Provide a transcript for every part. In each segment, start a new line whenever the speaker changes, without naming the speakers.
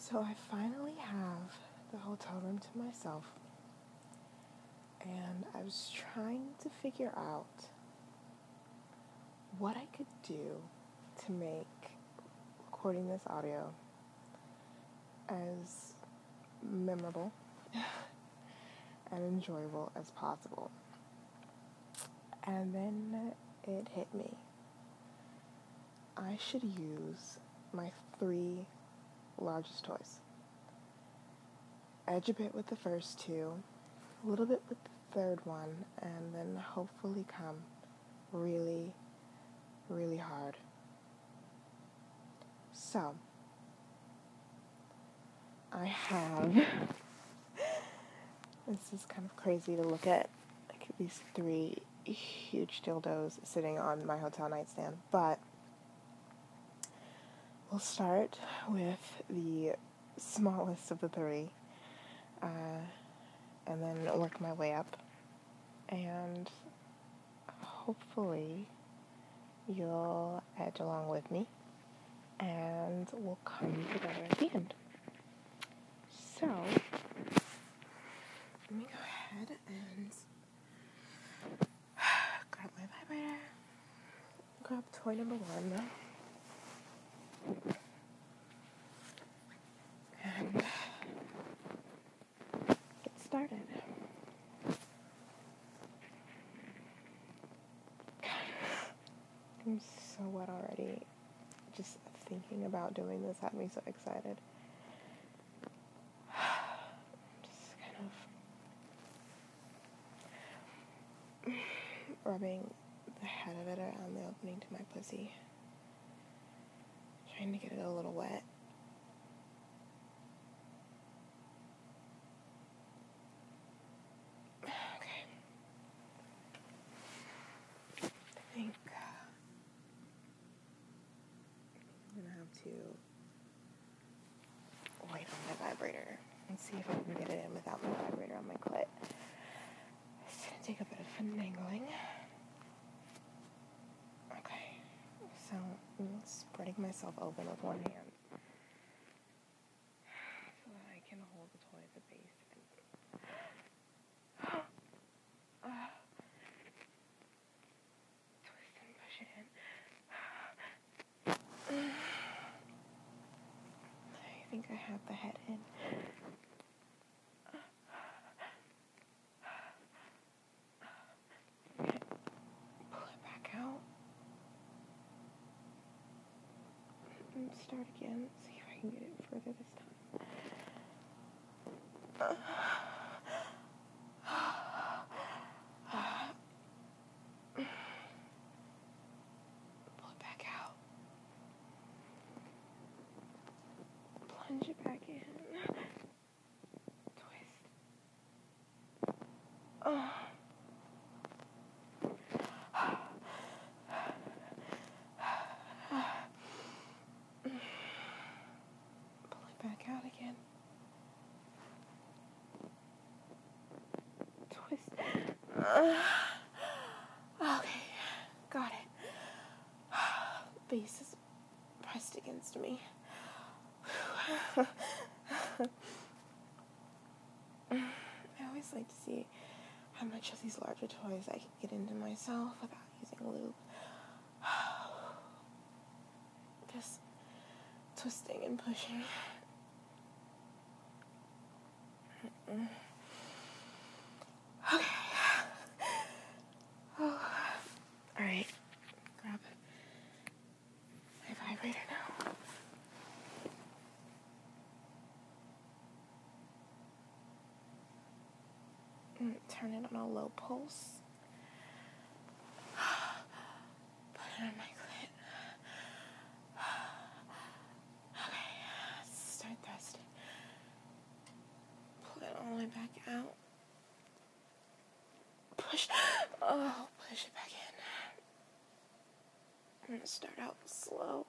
So I finally have the hotel room to myself, and I was trying to figure out what I could do to make recording this audio as memorable and enjoyable as possible. And then it hit me. I should use my 3 largest toys. Edge a bit with the first 2, a little bit with the third one, and then hopefully come really, really hard. So, I have, this is kind of crazy to look at, like these 3 huge dildos sitting on my hotel nightstand, but we'll start with the smallest of the 3, and then work my way up, and hopefully you'll edge along with me, and we'll come together at the end. So, let me go ahead and grab my vibrator, grab toy number 1, and get started. I'm so wet already. Just thinking about doing this had me so excited. Just kind of rubbing the head of it around the opening to my pussy. Trying to get it a little wet. Okay. I think I'm gonna have to wait on my vibrator and see if I can get it in without my vibrator on my clit. It's gonna take a bit of finagling. Okay, so I'm spreading myself open with one hand so that I can hold the toy at the base. Twist and push it in. I think I have the head in. Okay. Pull it back out. And start again. See if I can get it further this time. Pull it back out. Plunge it back in. Twist. Pull it back out again. Twist. Okay, got it. Base is pressed against me. I always like to see how much of these larger toys I can get into myself without using lube. Just twisting and pushing. Okay. Oh. Alright. Grab my vibrator now. Turn it on a low pulse. Put it on my clit. Okay, start thrusting. Pull it all the way back out. Push. Oh, push it back in. I'm gonna start out slow.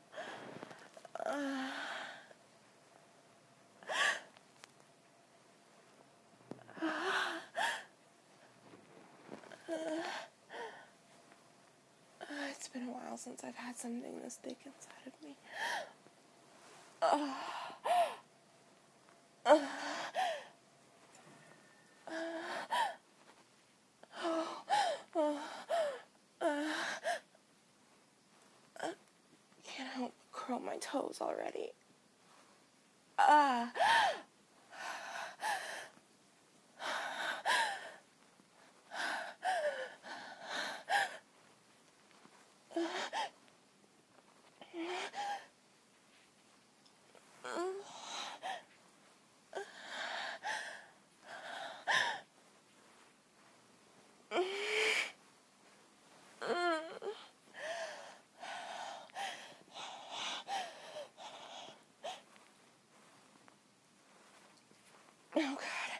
It's been a while since I've had something this thick inside of me. Oh, my toes already. Ah. Oh, God.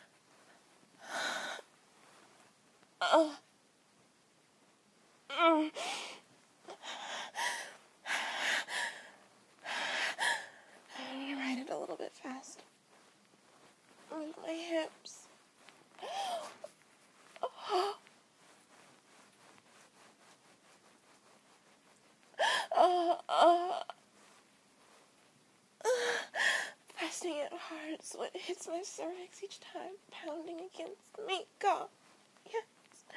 I need to write it a little bit fast. Move my hips. Pressing it hard so it hits my cervix each time, pounding against me. God. Yes.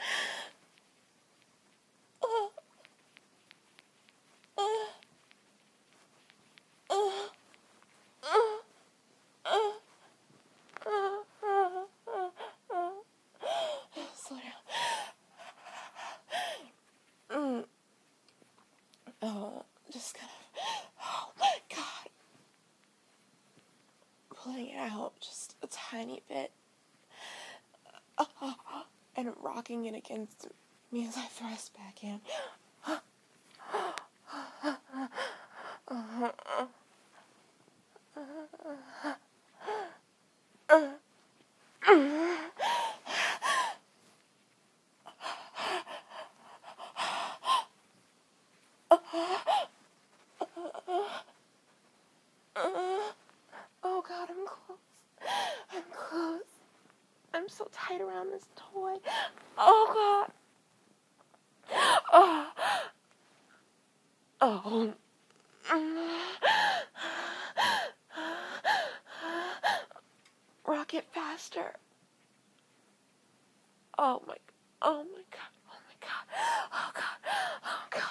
Slow down. Just kind of, oh my God. Pulling it out just a tiny bit. And rocking it against me as I thrust back in. Oh God, I'm close. I'm close. I'm so tight around this toy. Oh God. Oh. Oh. Rock it faster. Oh my. Oh my God. Oh my God. Oh God. Oh God.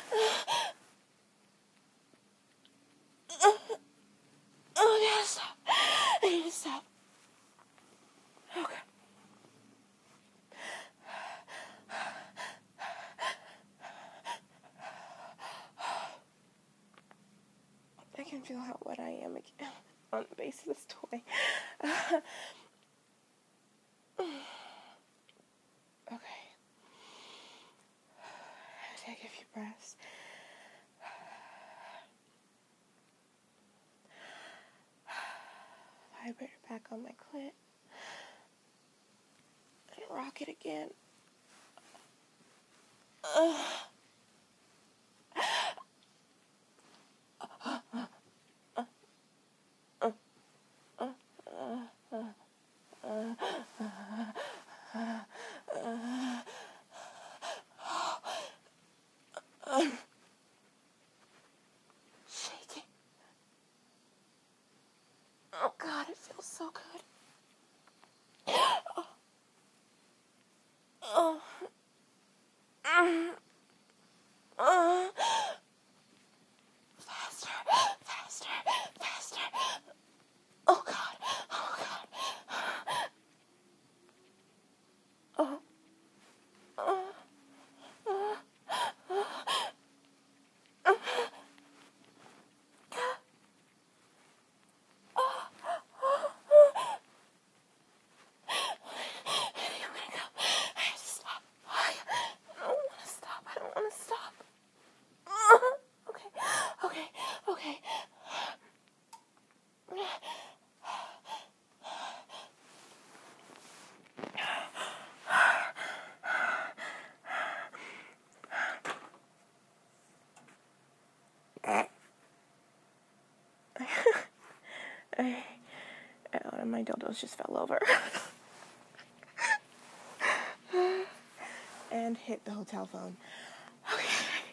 Oh, I gotta stop. I need to stop. Okay. I can feel how wet I am again on the base of this toy. Okay. Take a few breaths. Vibrator back on my clit. And rock it again. Shaking. Oh God, it feels so good. Oh. Faster, faster, faster. Oh God, oh God. Oh. Okay. And my dildos just fell over. And hit the hotel phone. Okay.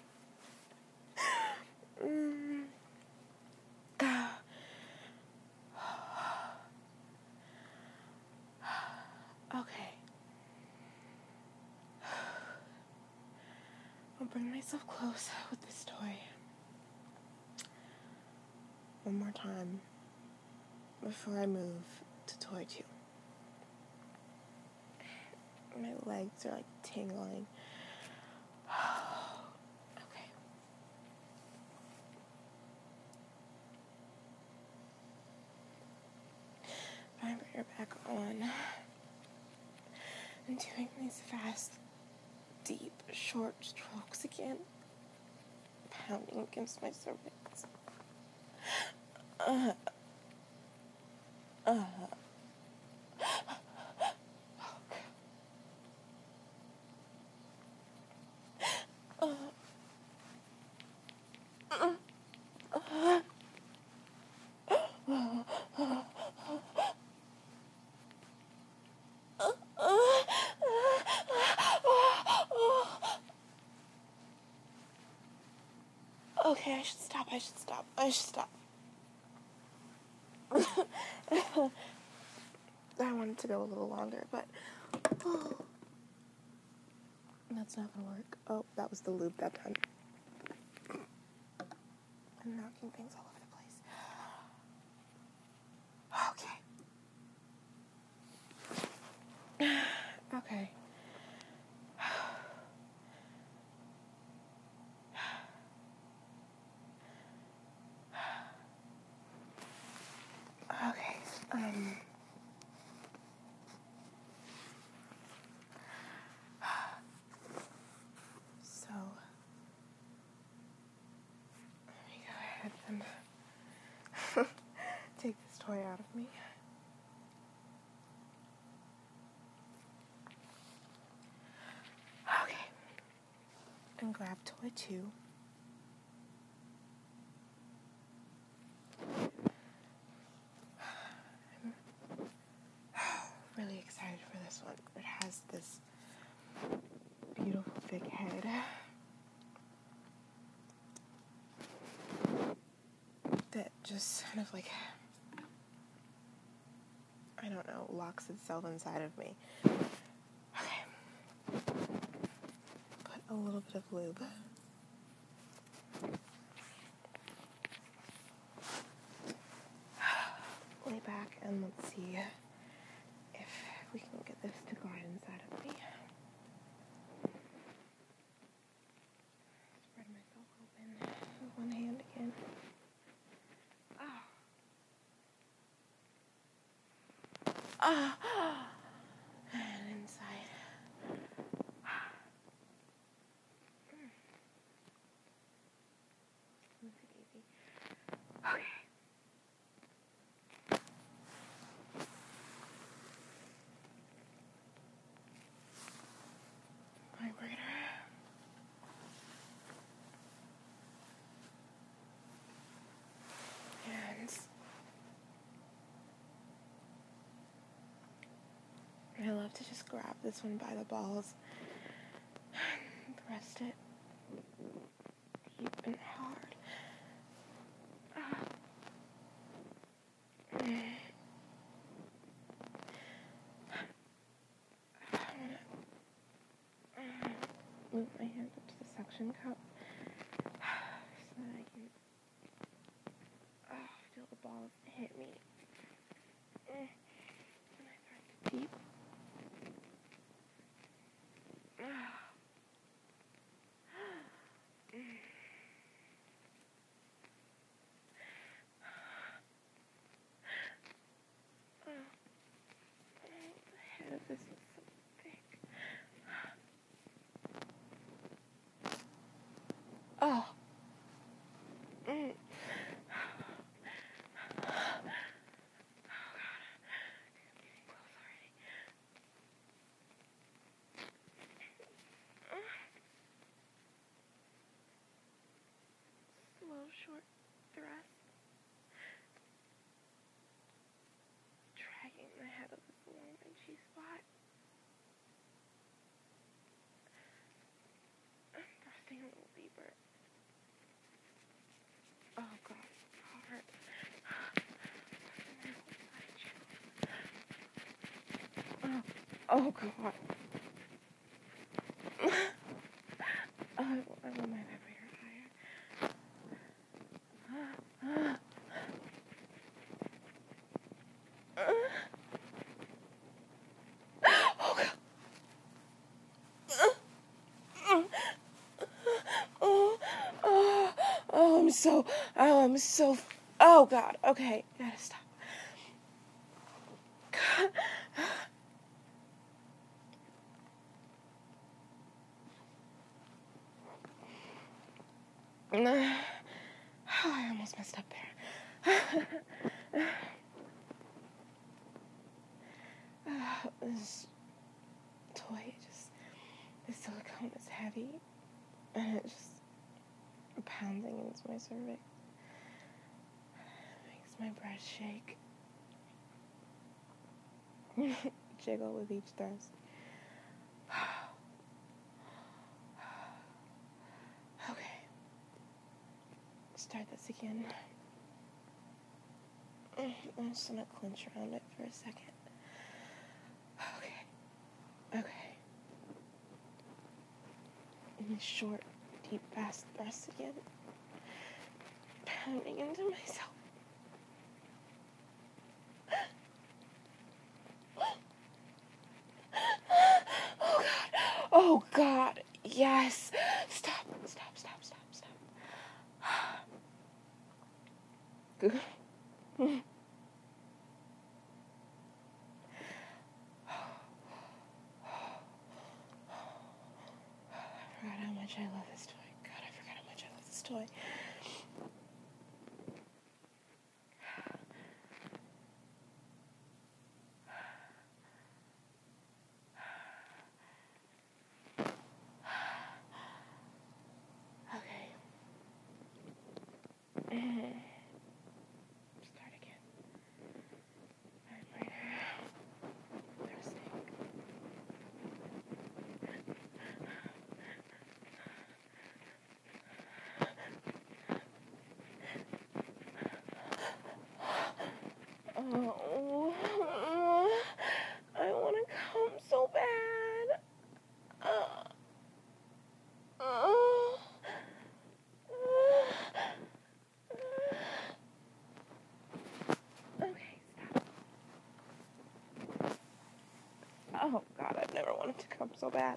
Okay. I'll bring myself close with this toy. one more time before I move to toy 2. My legs are like tingling. Okay. Vibrator back on. I'm doing these fast, deep, short strokes again. Pounding against my cervix. Okay, I should stop. I wanted to go a little longer, but that's not gonna work. Oh, that was the loop that time. I'm knocking things all over the place. Okay. Okay. Okay. So let me go ahead and take this toy out of me. Okay. And grab toy 2. I'm really excited for this one. It has this beautiful big head. That just kind of like, I don't know, locks itself inside of me. Okay. Put a little bit of lube. Lay back and let's see if we can get this to glide inside of me. Spread myself open with one hand again. And inside. Easy. Okay. Vibrator. And I love to just grab this one by the balls and thrust it deep and hard. I want to move my hand up to the suction cup so that I can feel the balls hit me. And I thrust it deep. The head of this is so thick. Oh. Slow, short thrust. Dragging the head of this long G spot. Thrusting a little deeper. Oh god, hard. Oh god. I want my vibrator higher. oh God, okay, gotta stop. I almost messed up there. This toy, the silicone is heavy, and it's just pounding into my cervix. It makes my breast shake. Jiggle with each thrust. Okay. Start this again. I'm just gonna clench around it for a second. Okay. And short, deep, fast thrust again. Pounding into myself. Oh God. Yes. Stop. Good. I forgot how much I love this toy. God, I forgot how much I love this toy. Okay. Start again. Vibrator. Thrusting. Oh, I want to come so bad. Okay, stop. Oh God, I've never wanted to come so bad.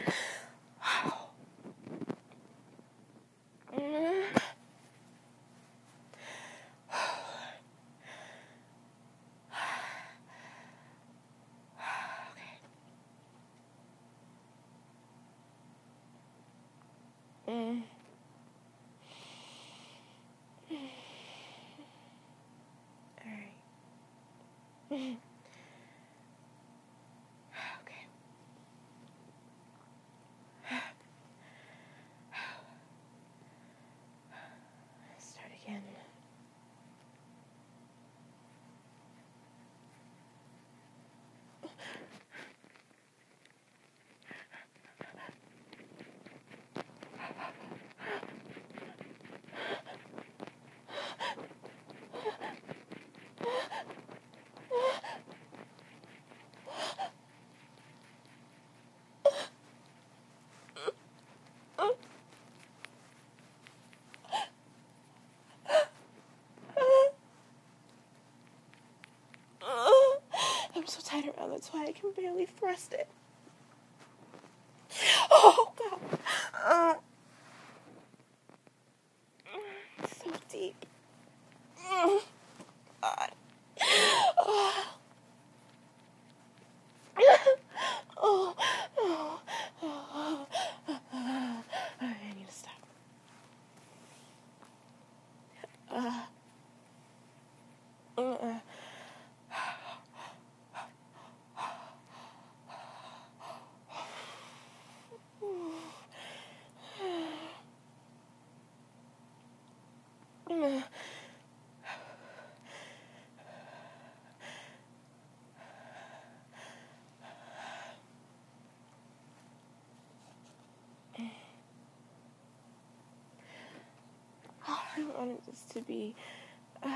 Alright. Okay. Start again. I'm so tight around the toy I can barely thrust it. Oh God. It's so deep. God. I need to stop. I wanted this to be a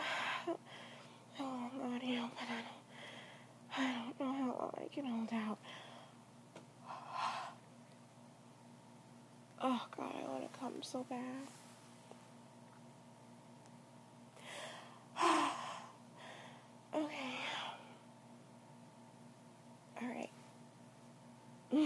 long audio, but I don't know how long I can hold out. Oh God, I want to come so bad. Okay. All right.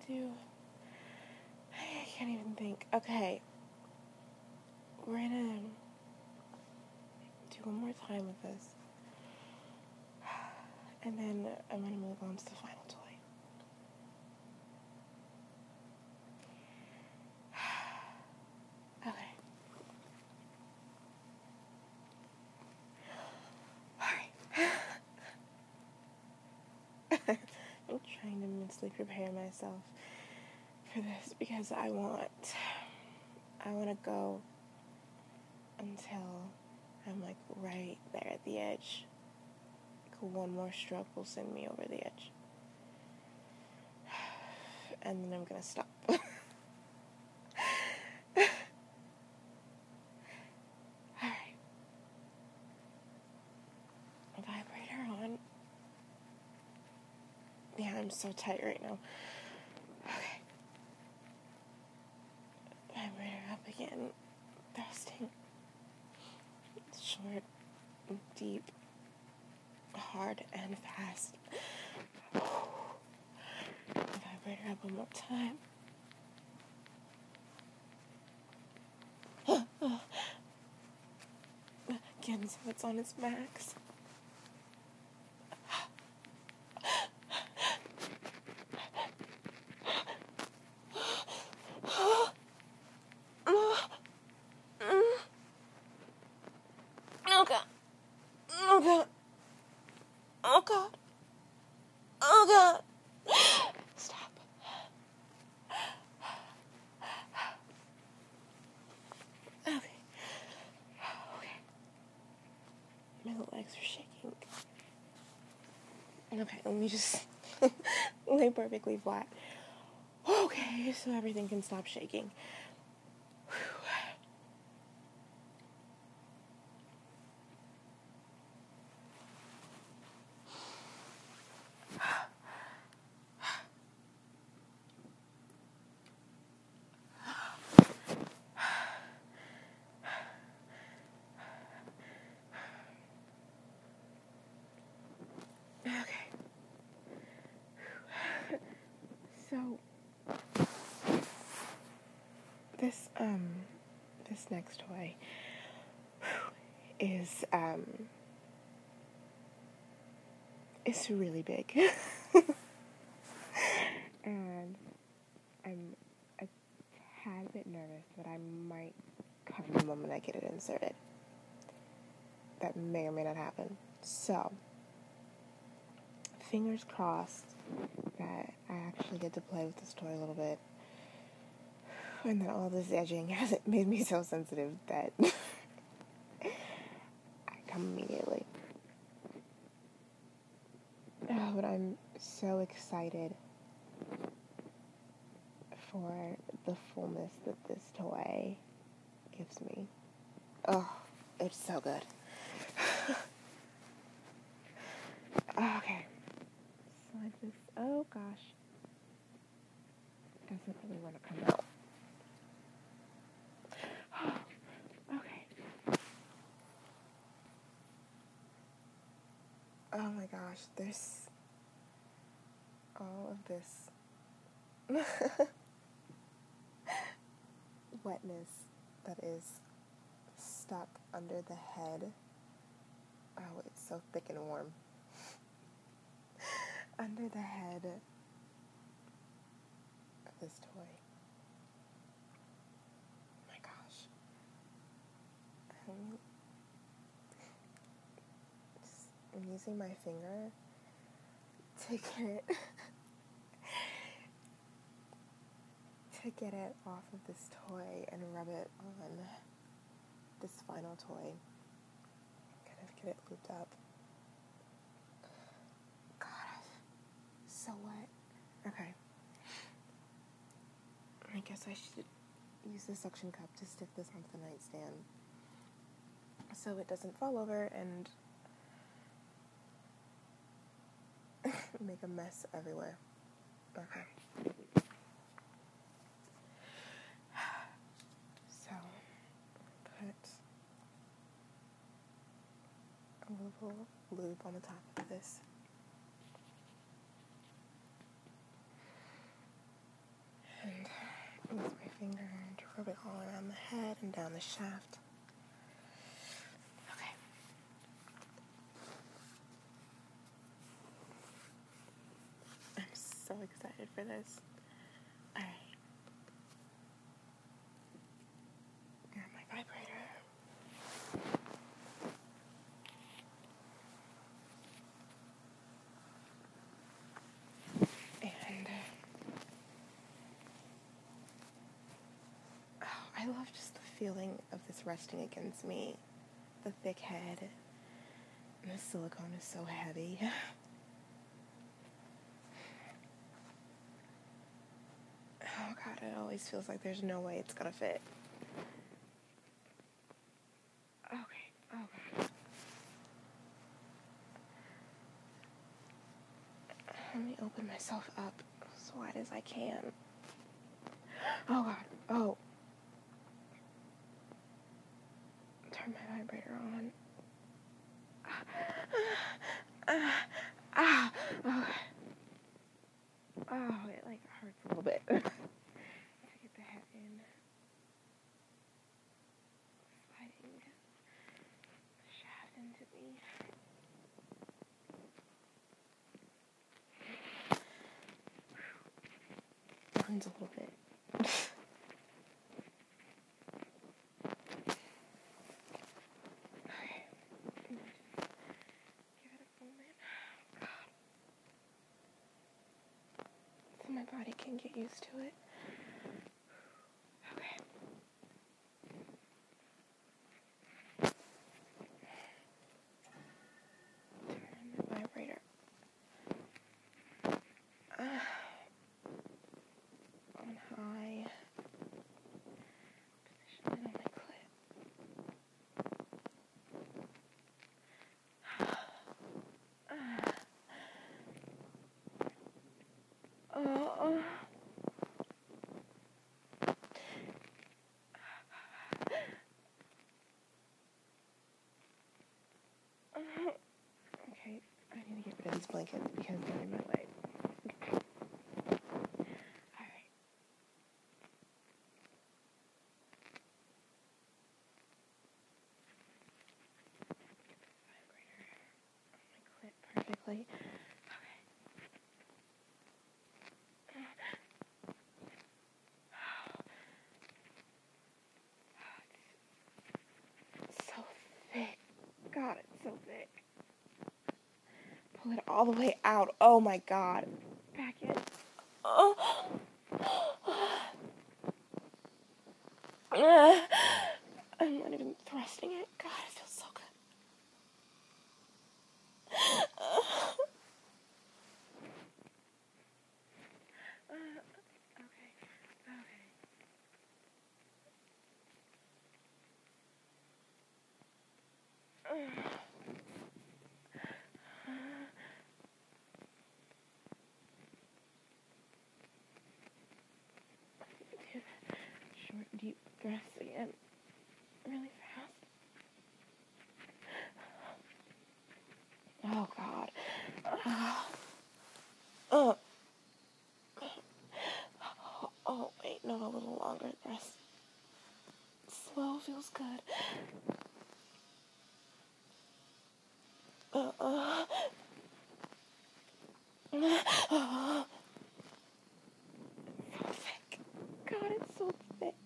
do? I can't even think. Okay. We're gonna do one more time with this. And then I'm gonna move on to the final toy. Okay. Alright. I'm trying to mentally prepare myself for this because I want to go until I'm like right there at the edge. Like one more stroke will send me over the edge. And then I'm gonna stop. Alright. Vibrator on. Yeah, I'm so tight right now. Okay. Vibrator up again. Thrusting. Short, deep, hard, and fast. Vibrator up one more time. Again, so it's on its max. Oh God. Oh God. Oh God. Oh God. Stop. Okay. Okay. My legs are shaking. Okay, let me just lay perfectly flat. Okay, so everything can stop shaking. Okay. So this next toy is it's really big. And I'm a tad bit nervous that I might come the moment I get it inserted. That may or may not happen. So, fingers crossed that I actually get to play with this toy a little bit. And that all this edging hasn't made me so sensitive that I come immediately. Oh, but I'm so excited for the fullness that this toy gives me. Oh, it's so good. Okay. Slide this. Oh gosh. Doesn't really want to come out. Okay. Oh my gosh, there's all of this wetness that is stuck under the head. Oh, it's so thick and warm. Under the head of this toy. Oh my gosh. I'm using my finger to get it off of this toy and rub it on this final toy. Kind of get it looped up. God, so wet. Okay. I guess I should use the suction cup to stick this onto the nightstand so it doesn't fall over and make a mess everywhere. Okay. So, put a little lube on the top of this. Use my finger to rub it all around the head and down the shaft. Okay. I'm so excited for this. Alright. Grab my vibrator. And I love just the feeling of this resting against me. The thick head. And the silicone is so heavy. Oh god, it always feels like there's no way it's gonna fit. Okay, oh god. Let me open myself up as wide as I can. Oh god, oh. Turn my vibrator on. Oh. Oh, it like hurts a little bit. To get the head in. Sliding the shaft into me. Burns a little bit. Okay. Give it a moment. God. So my body can get used to it. Okay. Turn the vibrator. On high. Position it on my clit. Okay, I need to get rid of these blankets because they're in my way. Alright. Vibrator on my clit perfectly. So thick. God, it's so thick. Pull it all the way out. Oh my god. Back in. Oh. I'm not even thrusting it. God, it feels so good. Short, deep breaths again. Really fast. Oh, God. Oh, wait, no, a little longer breath. Slow feels good. It's so thick. God, it's so thick.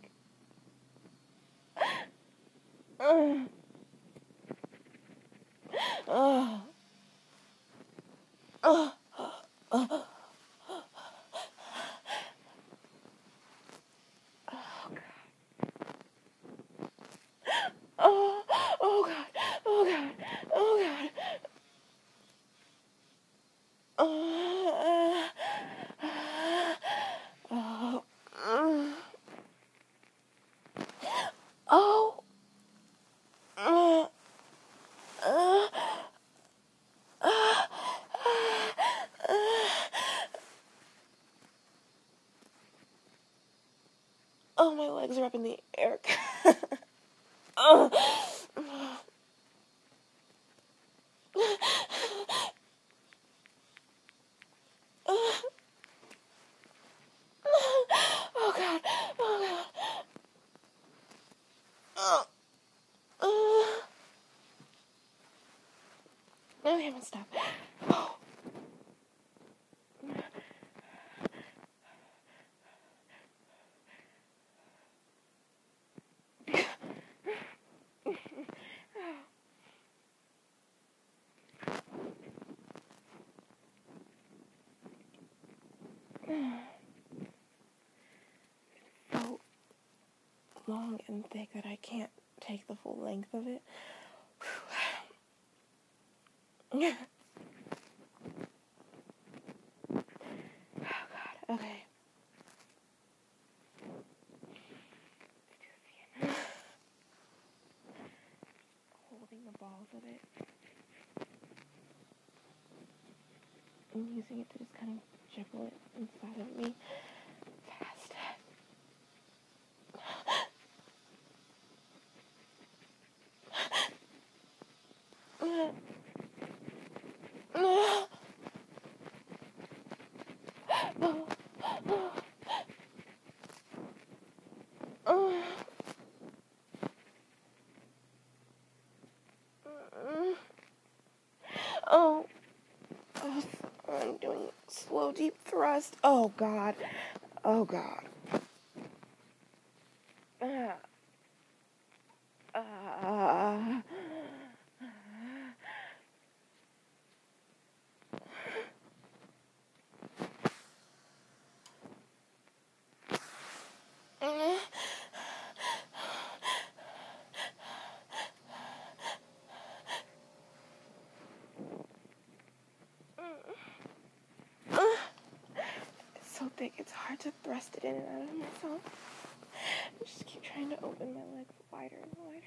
Oh god, oh god, oh god. Oh, my legs are up in the air. Oh god, slam and stuff. Oh. So long and thick that I can't take the full length of it. Oh God, okay. Holding the balls of it. And using it to just kind of jiggle it inside of me. Fast. Oh, I'm doing slow deep thrust. Oh God. Oh God. It's so thick, it's hard to thrust it in and out of myself. I just keep trying to open my legs wider and wider.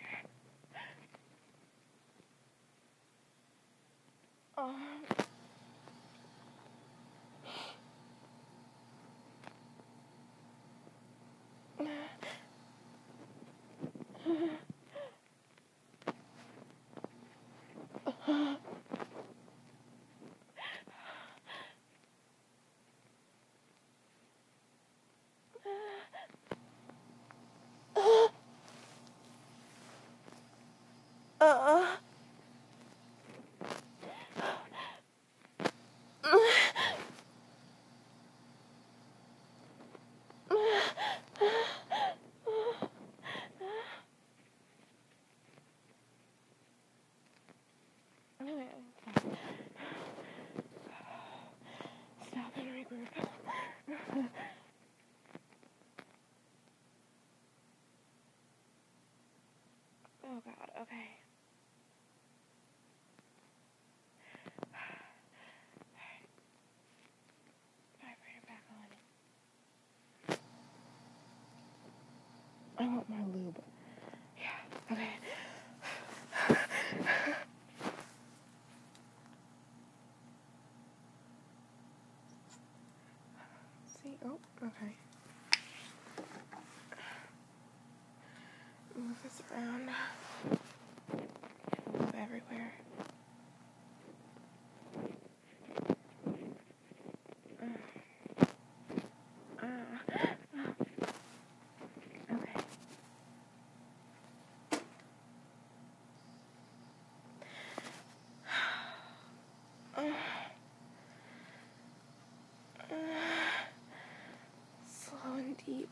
Stop and regroup. Oh God, okay. Vibrator back on. I want more lube. Yeah, okay. See, oh, okay. Move this around. Move everywhere. Okay. Slow and deep.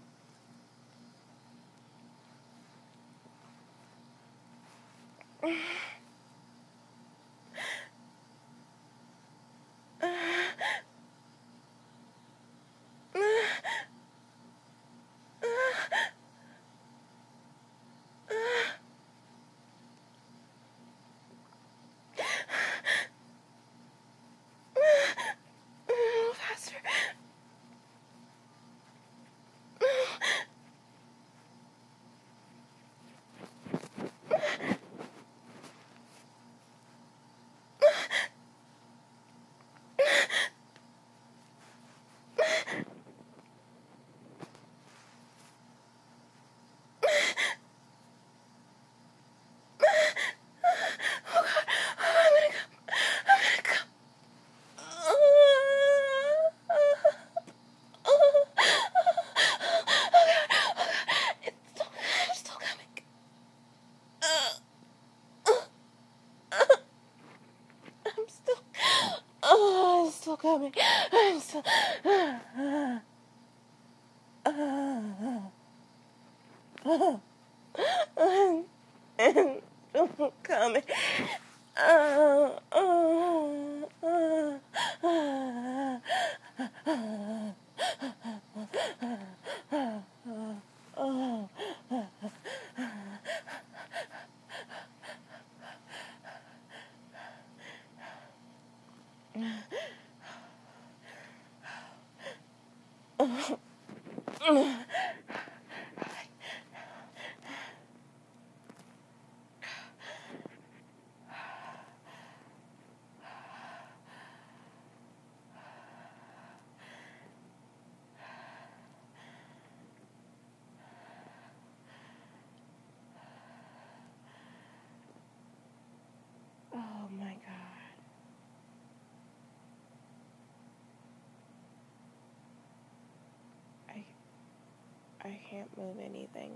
Faster. coming. I'm so, coming. Oh my God. I can't move anything.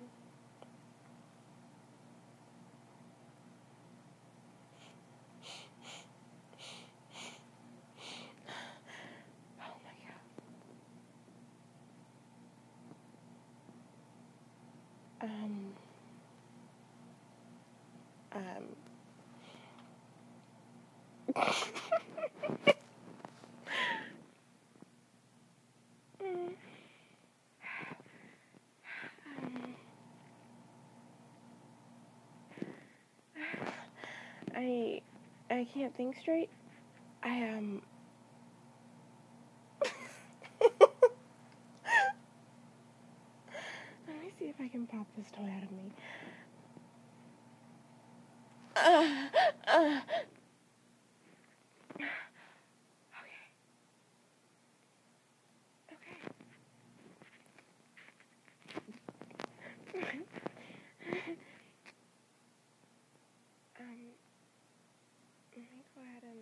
Oh my God. I can't think straight. Let me see if I can pop this toy out of me. Okay. Let me go ahead and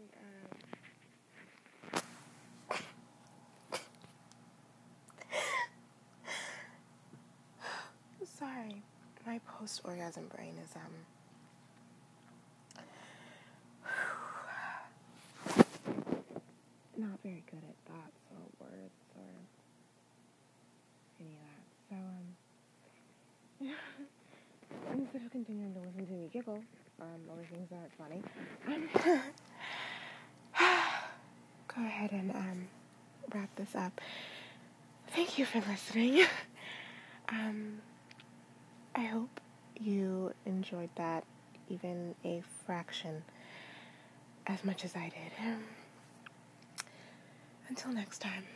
sorry, my post-orgasm brain is not very good at thoughts or words or any of that. So instead of continuing to listen to me giggle over things that aren't funny, go ahead and wrap this up. Thank you for listening. I hope you enjoyed that even a fraction as much as I did. Until next time.